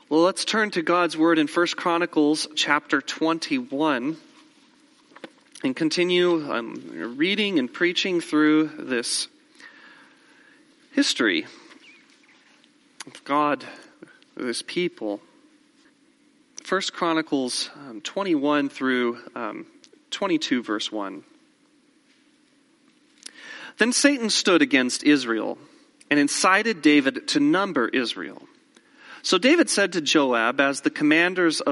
Well, let's turn to God's Word in 1 Chronicles chapter 21 and continue reading and preaching through this history of God, this people. 1 Chronicles 21 through 22, verse 1. Then Satan stood against Israel and incited David to number Israel. So David said to Joab and the commanders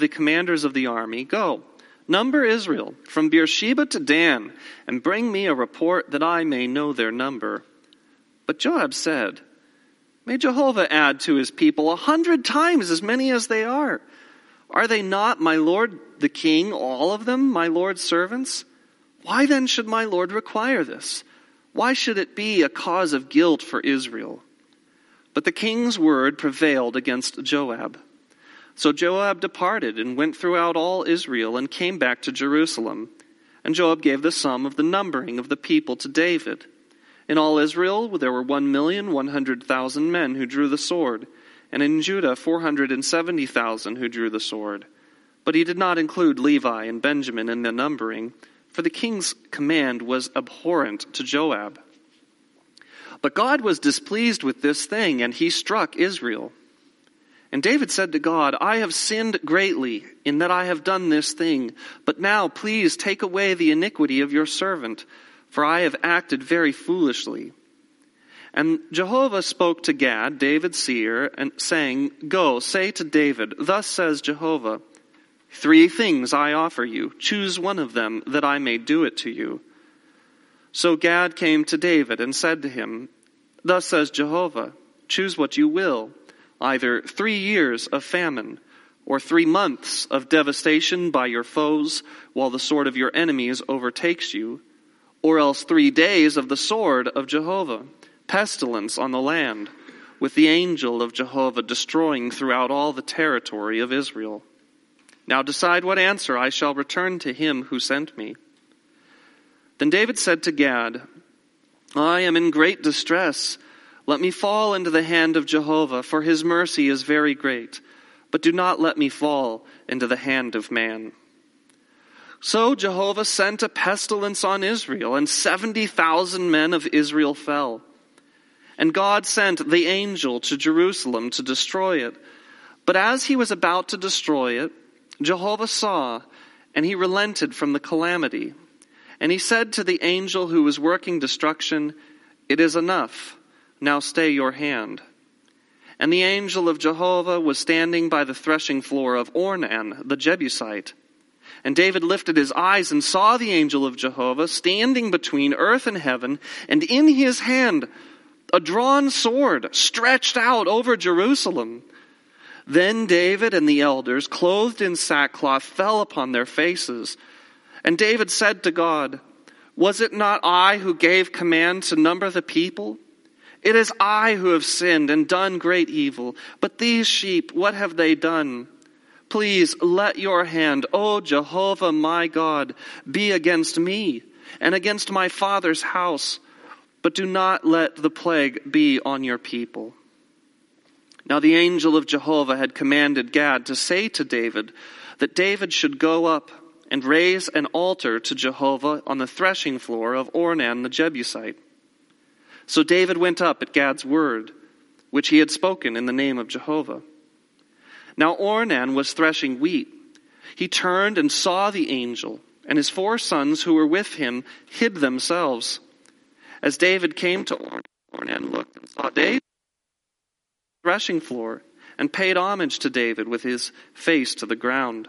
of the army, "Go, number Israel from Beersheba to Dan, and bring me a report that I may know their number." But Joab said, "May Jehovah add to his people 100 times as many as they are. Are they not, my lord the king, all of them, my lord's servants? Why then should my lord require this? Why should it be a cause of guilt for Israel?" But the king's word prevailed against Joab. So Joab departed and went throughout all Israel and came back to Jerusalem. And Joab gave the sum of the numbering of the people to David. In all Israel there were 1,100,000 men who drew the sword, and in Judah 470,000 who drew the sword. But he did not include Levi and Benjamin in the numbering, for the king's command was abhorrent to Joab. But God was displeased with this thing, and he struck Israel. And David said to God, "I have sinned greatly in that I have done this thing. But now please take away the iniquity of your servant, for I have acted very foolishly." And Jehovah spoke to Gad, David's seer, and saying, "Go, say to David, thus says Jehovah, 3 things I offer you. Choose one of them, that I may do it to you." So Gad came to David and said to him, "Thus says Jehovah, choose what you will, either 3 years of famine, or 3 months of devastation by your foes, while the sword of your enemies overtakes you, or else 3 days of the sword of Jehovah, pestilence on the land, with the angel of Jehovah destroying throughout all the territory of Israel. Now decide what answer I shall return to him who sent me." Then David said to Gad, "I am in great distress. Let me fall into the hand of Jehovah, for his mercy is very great. But do not let me fall into the hand of man." So Jehovah sent a pestilence on Israel, and 70,000 men of Israel fell. And God sent the angel to Jerusalem to destroy it. But as he was about to destroy it, Jehovah saw, and he relented from the calamity. And he said to the angel who was working destruction, "It is enough. Now stay your hand." And the angel of Jehovah was standing by the threshing floor of Ornan, the Jebusite. And David lifted his eyes and saw the angel of Jehovah standing between earth and heaven, and in his hand a drawn sword stretched out over Jerusalem. Then David and the elders, clothed in sackcloth, fell upon their faces. And David said to God, "Was it not I who gave command to number the people? It is I who have sinned and done great evil. But these sheep, what have they done? Please let your hand, O Jehovah my God, be against me and against my father's house. But do not let the plague be on your people." Now the angel of Jehovah had commanded Gad to say to David that David should go up and raise an altar to Jehovah on the threshing floor of Ornan the Jebusite. So David went up at Gad's word, which he had spoken in the name of Jehovah. Now Ornan was threshing wheat. He turned and saw the angel, and his 4 sons who were with him hid themselves. As David came to Ornan, Ornan looked and saw David on the threshing floor, and paid homage to David with his face to the ground.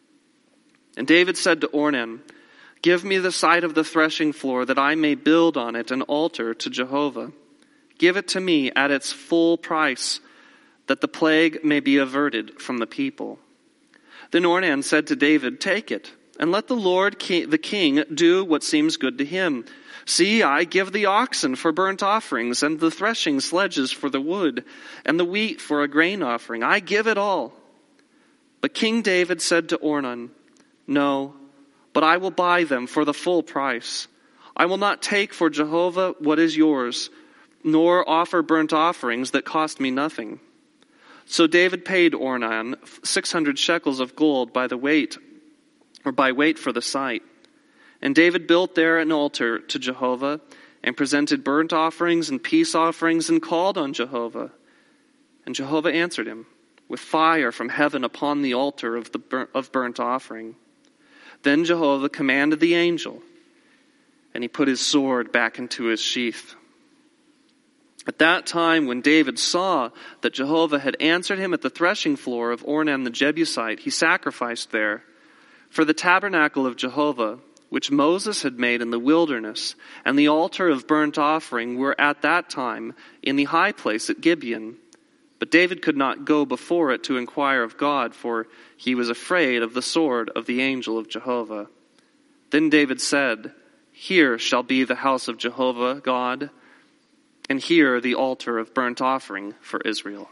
And David said to Ornan, "Give me the site of the threshing floor, that I may build on it an altar to Jehovah. Give it to me at its full price, that the plague may be averted from the people." Then Ornan said to David, "Take it, and let the Lord the king do what seems good to him. See, I give the oxen for burnt offerings, and the threshing sledges for the wood, and the wheat for a grain offering. I give it all." But King David said to Ornan, "No, but I will buy them for the full price. I will not take for Jehovah what is yours, nor offer burnt offerings that cost me nothing." So David paid Ornan 600 shekels of gold by weight for the site. And David built there an altar to Jehovah and presented burnt offerings and peace offerings and called on Jehovah. And Jehovah answered him with fire from heaven upon the altar of burnt offering. Then Jehovah commanded the angel, and he put his sword back into his sheath. At that time, when David saw that Jehovah had answered him at the threshing floor of Ornan the Jebusite, he sacrificed there. For the tabernacle of Jehovah, which Moses had made in the wilderness, and the altar of burnt offering were at that time in the high place at Gibeon. But David could not go before it to inquire of God, for he was afraid of the sword of the angel of Jehovah. Then David said, "Here shall be the house of Jehovah God, and here the altar of burnt offering for Israel."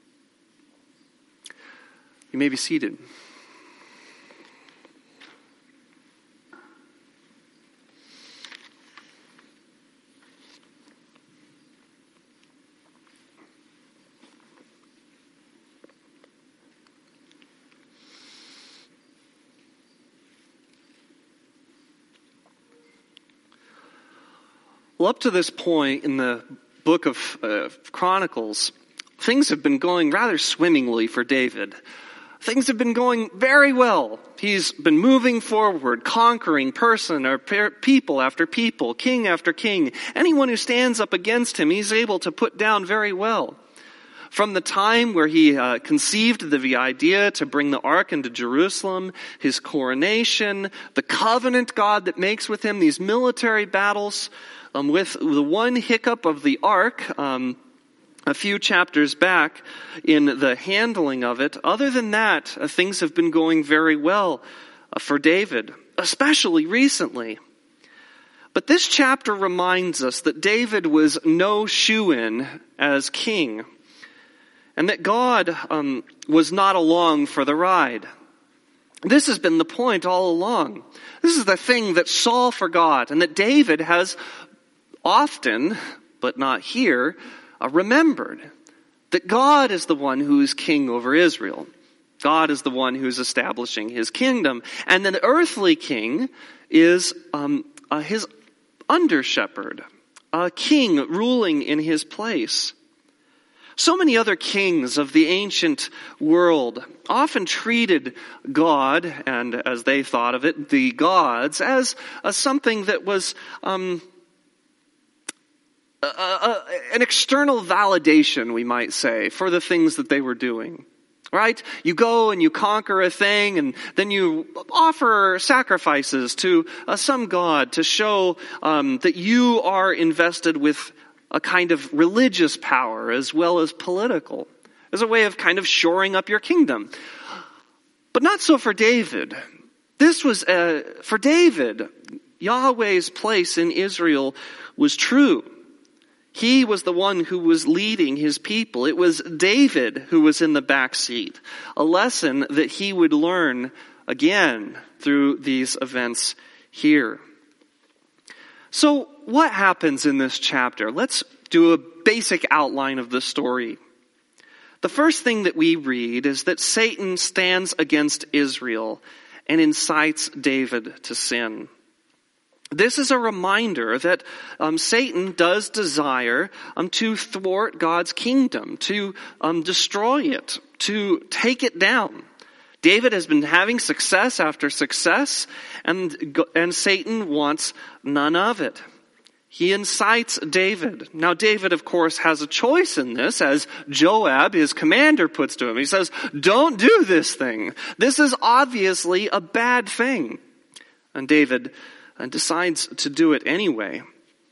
You may be seated. Well, up to this point in the book of Chronicles, things have been going rather swimmingly for David. Things have been going very well. He's been moving forward, conquering person or people after people, king after king. Anyone who stands up against him, he's able to put down very well. From the time where he conceived the idea to bring the ark into Jerusalem, his coronation, the covenant God that makes with him, these military battles, with the one hiccup of the ark, a few chapters back in the handling of it. Other than that, things have been going very well for David, especially recently. But this chapter reminds us that David was no shoo-in as king, and that God was not along for the ride. This has been the point all along. This is the thing that Saul forgot, and that David has often, but not here, remembered. That God is the one who is king over Israel. God is the one who is establishing his kingdom. And then the earthly king is his under-shepherd, a king ruling in his place. So many other kings of the ancient world often treated God, and as they thought of it, the gods, as something that was an external validation, we might say, for the things that they were doing. Right? You go and you conquer a thing, and then you offer sacrifices to some god to show that you are invested with a kind of religious power as well as political, as a way of kind of shoring up your kingdom. But not so for David. This was, for David, Yahweh's place in Israel was true. He was the one who was leading his people. It was David who was in the back seat. A lesson that he would learn again through these events here. So what happens in this chapter? Let's do a basic outline of the story. The first thing that we read is that Satan stands against Israel and incites David to sin. This is a reminder that Satan does desire to thwart God's kingdom, to destroy it, to take it down. David has been having success after success, and Satan wants none of it. He incites David. Now David, of course, has a choice in this, as Joab, his commander, puts to him. He says, "Don't do this thing. This is obviously a bad thing." And David decides to do it anyway.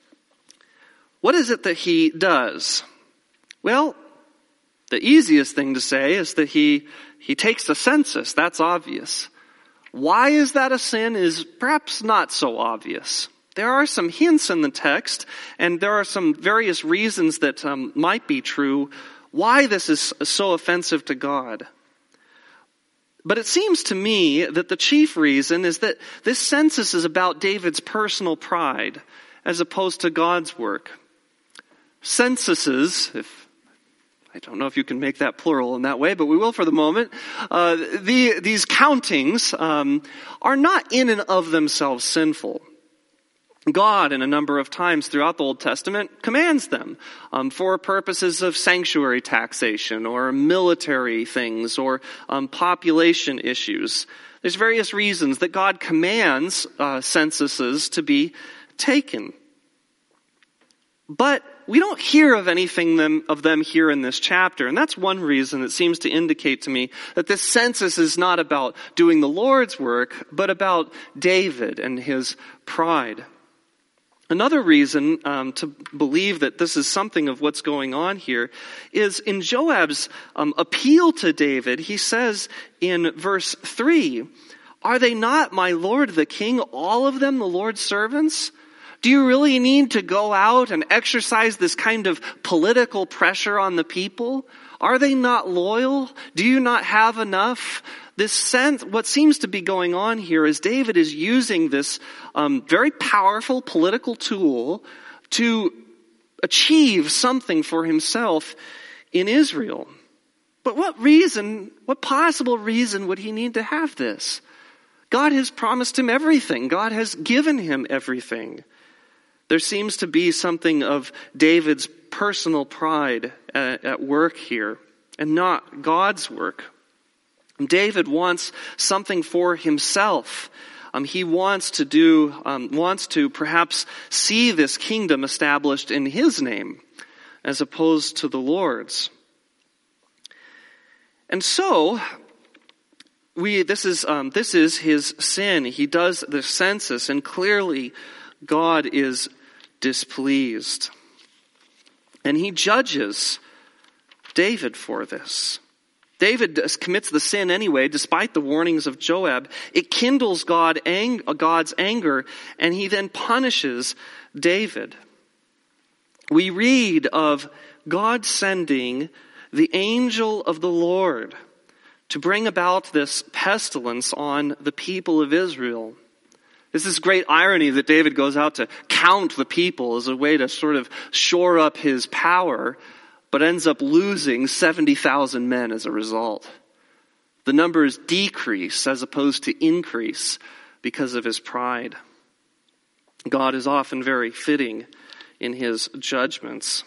What is it that he does? Well, the easiest thing to say is that he takes the census. That's obvious. Why is that a sin is perhaps not so obvious. There are some hints in the text, and there are some various reasons that might be true why this is so offensive to God. But it seems to me that the chief reason is that this census is about David's personal pride as opposed to God's work. Censuses, if I don't know if you can make that plural in that way, but we will for the moment. These countings are not in and of themselves sinful. God, in a number of times throughout the Old Testament, commands them for purposes of sanctuary taxation or military things or population issues. There's various reasons that God commands censuses to be taken. But we don't hear of anything of them here in this chapter. And that's one reason it seems to indicate to me that this census is not about doing the Lord's work, but about David and his pride. Another reason to believe that this is something of what's going on here is in Joab's appeal to David. He says in verse 3, "Are they not, my lord the king, all of them the Lord's servants? Do you really need to go out and exercise this kind of political pressure on the people? Are they not loyal? Do you not have enough?" This sense, what seems to be going on here is David is using this very powerful political tool to achieve something for himself in Israel. But what possible reason would he need to have this? God has promised him everything. God has given him everything. There seems to be something of David's personal pride at work here, and not God's work. David wants something for himself. He wants to perhaps see this kingdom established in his name, as opposed to the Lord's. And so, this is his sin. He does the census, and clearly God is displeased. And he judges David for this. David commits the sin anyway, despite the warnings of Joab. It kindles God's anger, and he then punishes David. We read of God sending the angel of the Lord to bring about this pestilence on the people of Israel. There's this great irony that David goes out to count the people as a way to sort of shore up his power, but ends up losing 70,000 men as a result. The numbers decrease as opposed to increase because of his pride. God is often very fitting in his judgments.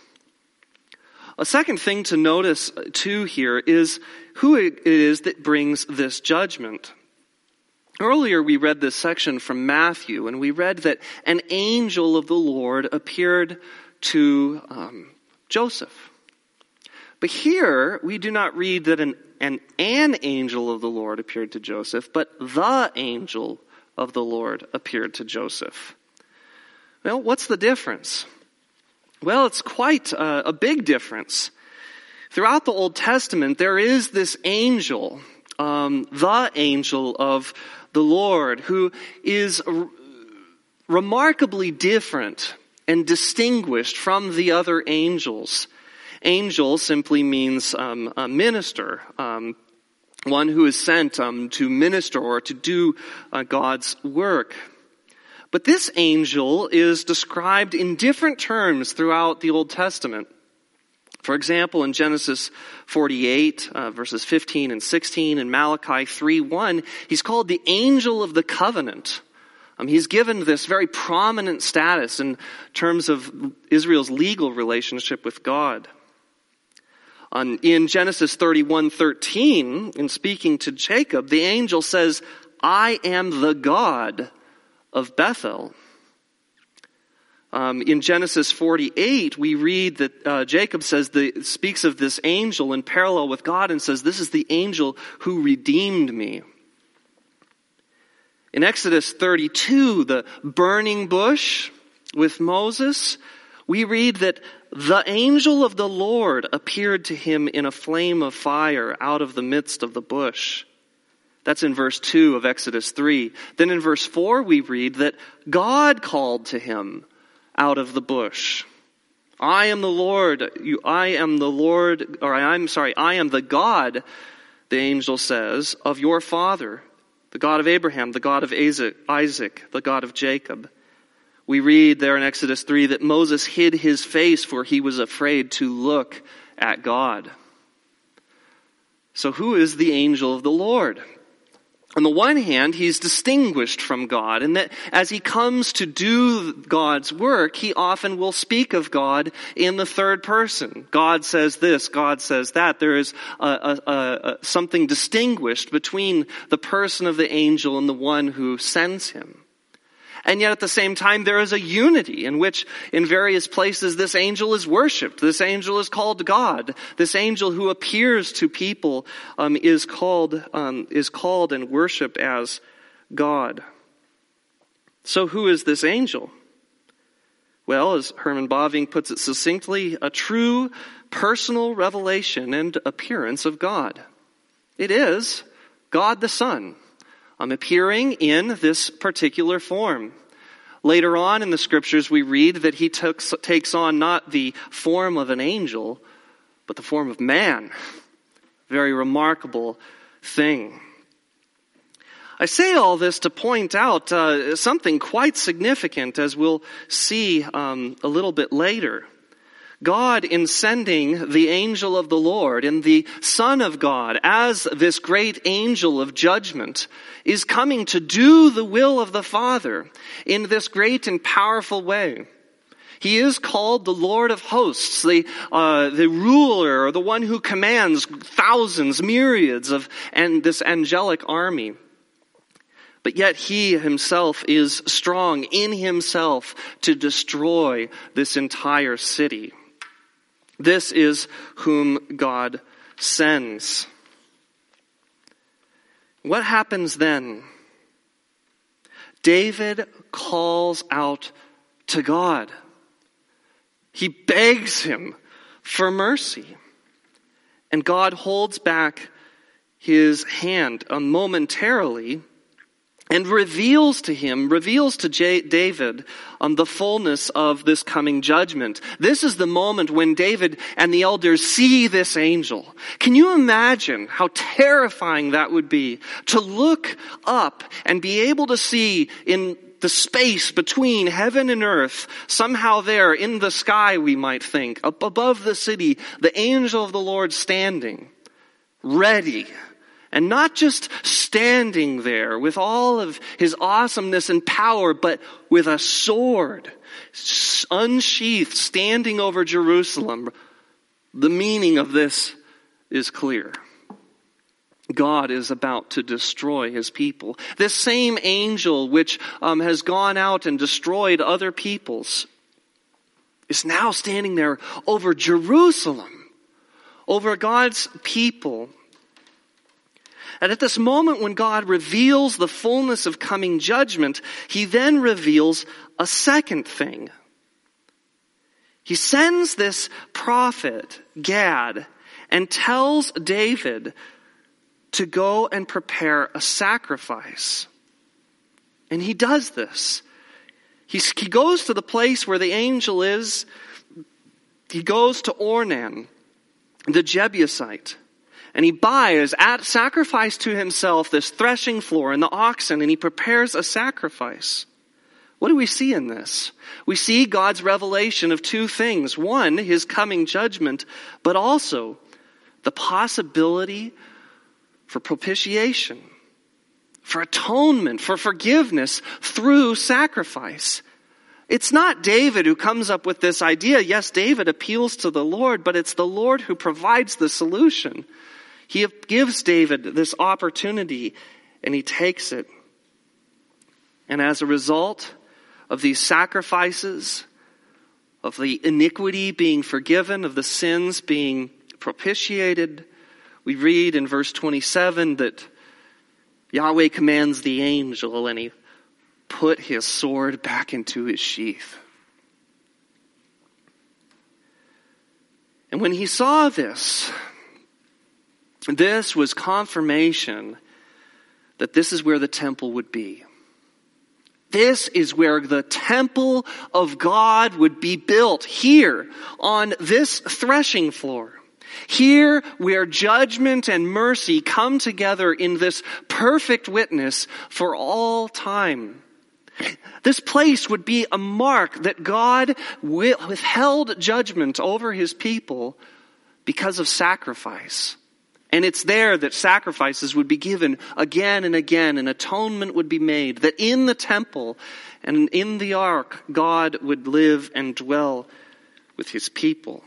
A second thing to notice too here is who it is that brings this judgment. Earlier we read this section from Matthew, and we read that an angel of the Lord appeared to Joseph. But here, we do not read that an angel of the Lord appeared to Joseph, but the angel of the Lord appeared to Joseph. Well, what's the difference? Well, it's quite a big difference. Throughout the Old Testament, there is this angel, the angel of the Lord, who is remarkably different and distinguished from the other angels. Angel simply means a minister, one who is sent to minister or to do God's work. But this angel is described in different terms throughout the Old Testament. For example, in Genesis 48, verses 15 and 16, and Malachi 3:1, he's called the angel of the covenant. He's given this very prominent status in terms of Israel's legal relationship with God. In Genesis 31:13, in speaking to Jacob, the angel says, "I am the God of Bethel." In Genesis 48, we read that Jacob speaks of this angel in parallel with God and says, "This is the angel who redeemed me." In Exodus 32, the burning bush with Moses, we read that the angel of the Lord appeared to him in a flame of fire out of the midst of the bush. That's in verse 2 of Exodus 3. Then in verse 4 we read that God called to him out of the bush. I am the God, the angel says, of your father, the God of Abraham, the God of Isaac, the God of Jacob. We read there in Exodus 3 that Moses hid his face for he was afraid to look at God. So who is the angel of the Lord? On the one hand, he's distinguished from God, and that as he comes to do God's work, he often will speak of God in the third person. God says this, God says that. There is something distinguished between the person of the angel and the one who sends him. And yet at the same time, there is a unity in which in various places this angel is worshipped. This angel is called God. This angel who appears to people is called and worshipped as God. So who is this angel? Well, as Herman Bavinck puts it succinctly, a true personal revelation and appearance of God. It is God the Son. Appearing in this particular form. Later on in the scriptures we read that he takes on not the form of an angel, but the form of man. Very remarkable thing. I say all this to point out something quite significant, as we'll see a little bit later. God, in sending the angel of the Lord and the Son of God as this great angel of judgment, is coming to do the will of the Father in this great and powerful way. He is called the Lord of hosts, the ruler, or the one who commands thousands, myriads and this angelic army. But yet he himself is strong in himself to destroy this entire city. This is whom God sends. What happens then? David calls out to God. He begs him for mercy. And God holds back his hand momentarily and reveals to David the fullness of this coming judgment. This is the moment when David and the elders see this angel. Can you imagine how terrifying that would be to look up and be able to see in the space between heaven and earth, somehow there in the sky, we might think, up above the city, the angel of the Lord standing, ready. And not just standing there with all of his awesomeness and power, but with a sword unsheathed, standing over Jerusalem. The meaning of this is clear. God is about to destroy his people. This same angel which has gone out and destroyed other peoples is now standing there over Jerusalem, over God's people. And at this moment when God reveals the fullness of coming judgment, he then reveals a second thing. He sends this prophet, Gad, and tells David to go and prepare a sacrifice. And he does this. He goes to the place where the angel is. He goes to Ornan, the Jebusite. And he buys, at sacrifice to himself, this threshing floor and the oxen, and he prepares a sacrifice. What do we see in this? We see God's revelation of two things. One, his coming judgment, but also the possibility for propitiation, for atonement, for forgiveness through sacrifice. It's not David who comes up with this idea. Yes, David appeals to the Lord, but it's the Lord who provides the solution. He gives David this opportunity, and he takes it. And as a result of these sacrifices, of the iniquity being forgiven, of the sins being propitiated, we read in verse 27 that Yahweh commands the angel, and he put his sword back into his sheath. And when he saw this was confirmation that this is where the temple would be. This is where the temple of God would be built, here on this threshing floor. Here where judgment and mercy come together in this perfect witness for all time. This place would be a mark that God withheld judgment over his people because of sacrifice. And it's there that sacrifices would be given again and again, and atonement would be made, that in the temple and in the ark, God would live and dwell with his people.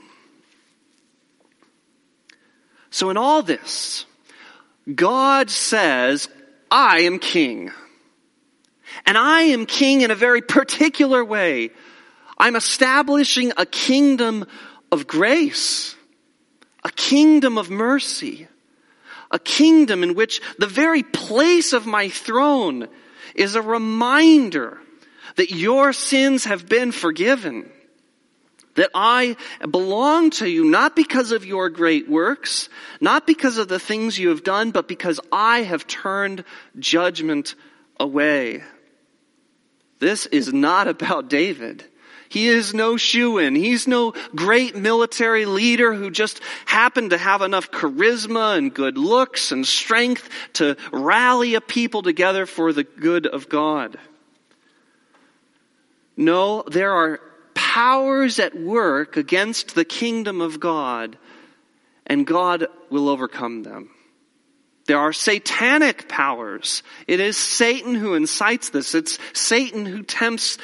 So in all this, God says, I am king. And I am king in a very particular way. I'm establishing a kingdom of grace, a kingdom of mercy, a kingdom in which the very place of my throne is a reminder that your sins have been forgiven, that I belong to you not because of your great works, not because of the things you have done, but because I have turned judgment away. This is not about David. He is no shoo-in. He's no great military leader who just happened to have enough charisma and good looks and strength to rally a people together for the good of God. No, there are powers at work against the kingdom of God, and God will overcome them. There are satanic powers. It is Satan who incites this. It's Satan who tempts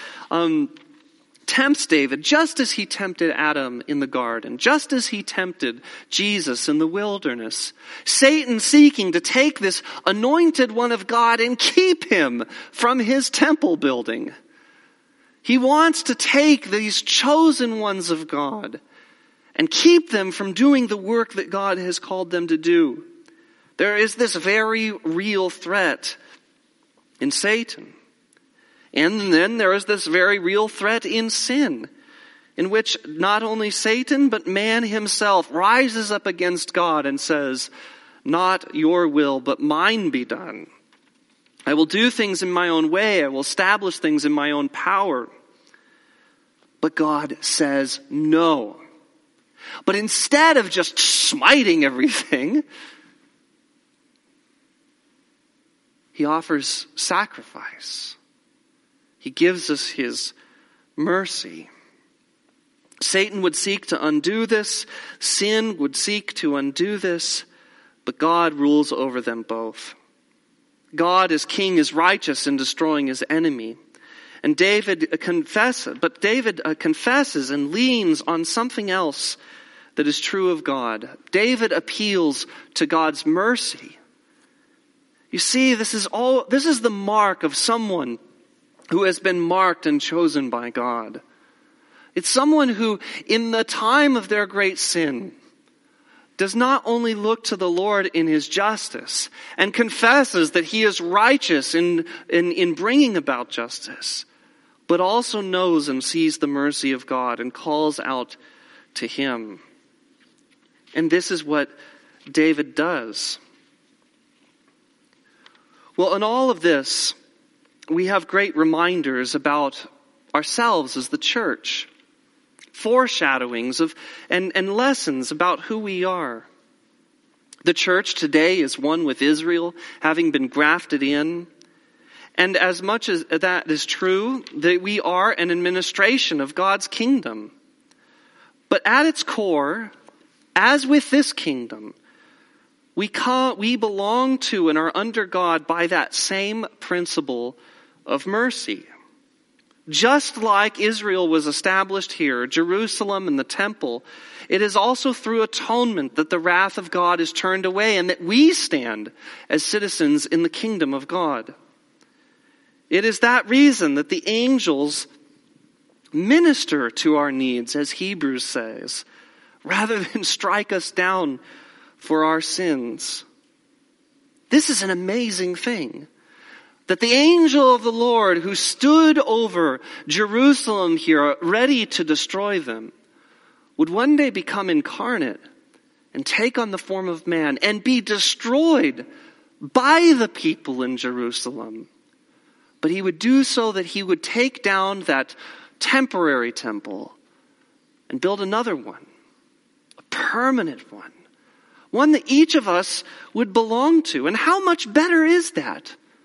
David, just as he tempted Adam in the garden, just as he tempted Jesus in the wilderness. Satan seeking to take this anointed one of God and keep him from his temple building. He wants to take these chosen ones of God and keep them from doing the work that God has called them to do. There is this very real threat in Satan. And then there is this very real threat in sin, in which not only Satan, but man himself rises up against God and says, not your will, but mine be done. I will do things in my own way. I will establish things in my own power. But God says no. But instead of just smiting everything, he offers sacrifice. He gives us his mercy. Satan would seek to undo this. Sin would seek to undo this. But God rules over them both. God as king is righteous in destroying his enemy. And David confesses and leans on something else that is true of God. David appeals to God's mercy. You see, this is the mark of someone who has been marked and chosen by God. It's someone who, in the time of their great sin, does not only look to the Lord in his justice and confesses that he is righteous in bringing about justice, but also knows and sees the mercy of God and calls out to him. And this is what David does. Well, in all of this, we have great reminders about ourselves as the church. Foreshadowings of and lessons about who we are. The church today is one with Israel, having been grafted in. And as much as that is true, that we are an administration of God's kingdom. But at its core, as with this kingdom, we belong to and are under God by that same principle of mercy. Just like Israel was established here, Jerusalem and the temple, it is also through atonement that the wrath of God is turned away and that we stand as citizens in the kingdom of God. It is that reason that the angels minister to our needs, as Hebrews says, rather than strike us down for our sins. This is an amazing thing. That the angel of the Lord who stood over Jerusalem here, ready to destroy them, would one day become incarnate and take on the form of man and be destroyed by the people in Jerusalem. But he would do so that he would take down that temporary temple and build another one, a permanent one that each of us would belong to. And how much better is that?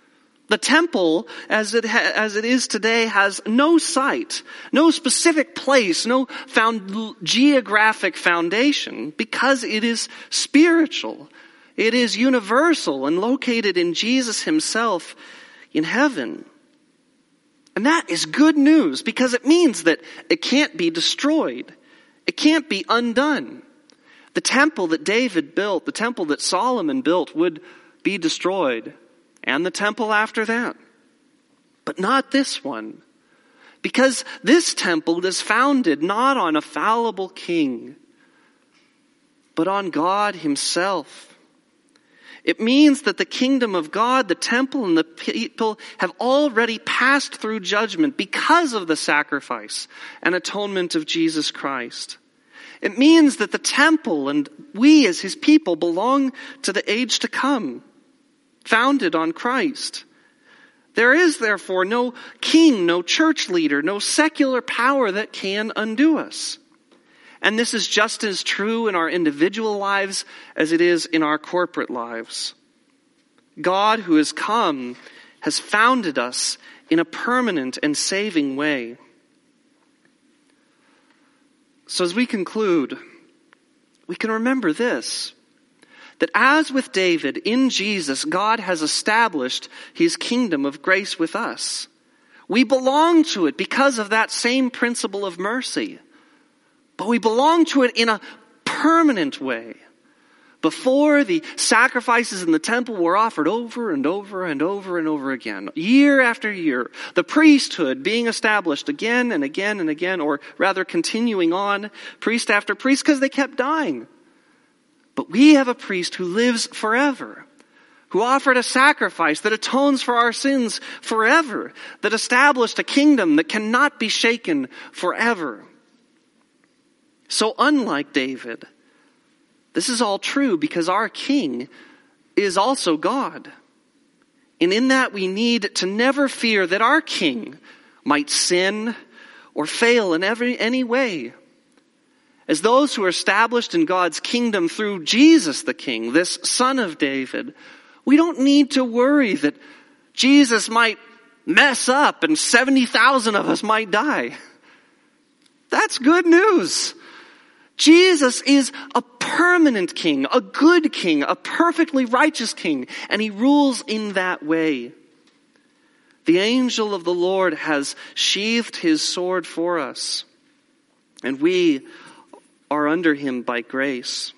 The temple, as it is today, has no site, no specific place, no geographic foundation, because it is spiritual. It is universal and located in Jesus himself in heaven. And that is good news, because it means that it can't be destroyed. It can't be undone. The temple that David built, the temple that Solomon built, would be destroyed. And the temple after that. But not this one. Because this temple is founded not on a fallible king, but on God himself. It means that the kingdom of God, the temple, and the people have already passed through judgment because of the sacrifice and atonement of Jesus Christ. It means that the temple and we as his people belong to the age to come, founded on Christ. There is therefore no king, no church leader, no secular power that can undo us. And this is just as true in our individual lives as it is in our corporate lives. God, who has come, has founded us in a permanent and saving way. So as we conclude, we can remember this: that as with David, in Jesus, God has established his kingdom of grace with us. We belong to it because of that same principle of mercy. But we belong to it in a permanent way. Before, the sacrifices in the temple were offered over and over and over and over again, year after year. The priesthood being established again and again and again, or rather continuing on, priest after priest, because they kept dying. But we have a priest who lives forever, who offered a sacrifice that atones for our sins forever, that established a kingdom that cannot be shaken forever. So unlike David, this is all true because our King is also God. And in that we need to never fear that our King might sin or fail in any way. As those who are established in God's kingdom through Jesus the King, this Son of David, we don't need to worry that Jesus might mess up and 70,000 of us might die. That's good news. Jesus is a permanent king, a good king, a perfectly righteous king, and he rules in that way. The angel of the Lord has sheathed his sword for us, and we are under him by grace.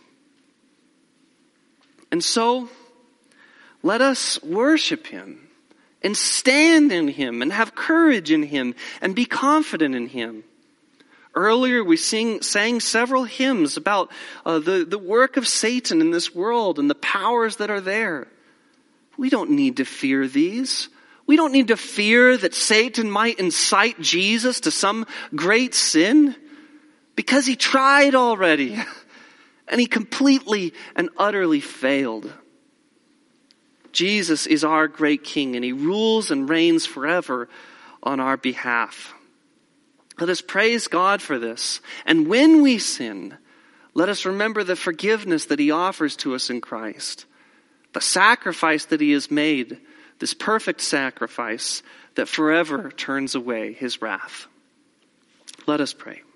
And so, let us worship him and stand in him and have courage in him and be confident in him. Earlier we sang several hymns about the work of Satan in this world and the powers that are there. We don't need to fear these. We don't need to fear that Satan might incite Jesus to some great sin, because he tried already and he completely and utterly failed. Jesus is our great King, and he rules and reigns forever on our behalf. Let us praise God for this. And when we sin, let us remember the forgiveness that he offers to us in Christ. The sacrifice that he has made, this perfect sacrifice that forever turns away his wrath. Let us pray.